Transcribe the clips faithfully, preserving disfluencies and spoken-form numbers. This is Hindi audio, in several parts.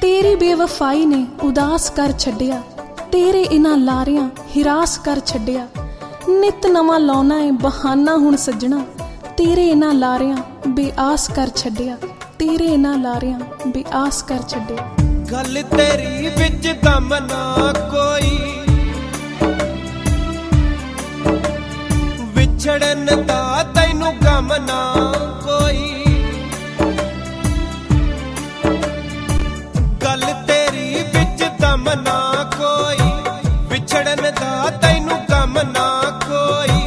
तेरी बेवफाई ने उदास कर छड्डिया, तेरे इन्हां लारियां हिरास कर छड्डिया। नित नवां लाउणा है बहाना हुण सज्जणा, तेरे इन्हां लारियां बेआस कर छड्डिया, तेरे इन्हां लारियां बेआस कर छड्डिया। गल तेरी विच दम ना कोई, विछड़न दा तैनू गम ना कोई। गल तेरी विच दम ना कोई, विछड़न दा तैनू गम ना कोई।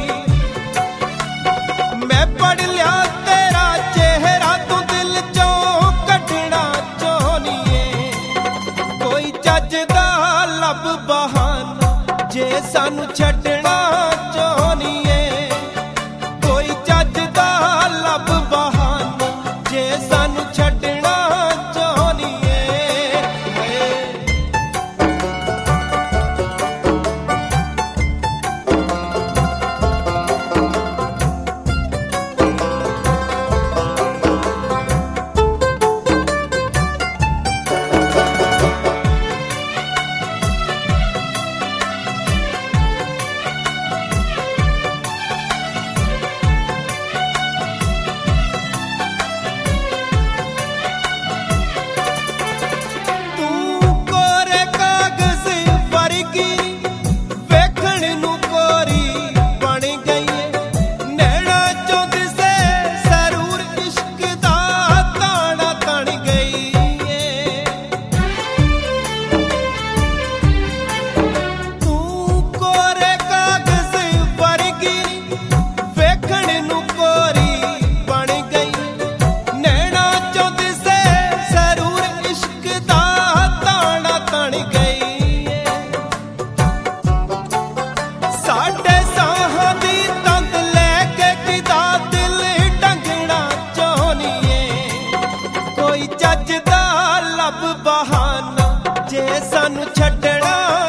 मैं पढ़ लिया तेरा चेहरा तू दिल चों कढना चाहनीए, कोई चज दा लब बहाना जे सानू छड्डना चाहनीए। कोई चज दा लब बहाना जे सानू छड्डना चाहनीए। कोई चज दा लब बहाना जे सानू छड्डना